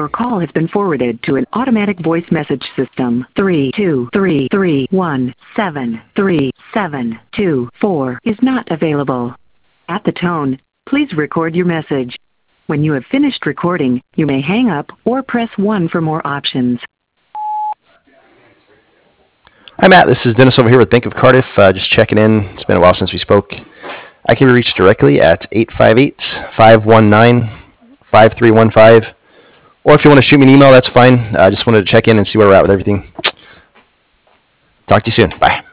Your call has been forwarded to an automatic voice message system. 32331737224 is not available. At the tone, please record your message. When you have finished recording, you may hang up or press 1 for more options. Hi, Matt. This is Dennis over here with Bank of Cardiff. Just checking in. It's been a while since we spoke. I can be reached directly at 858-519-5315. Or if you want to shoot me an email, that's fine. I just wanted to check in and see where we're at with everything. Talk to you soon. Bye.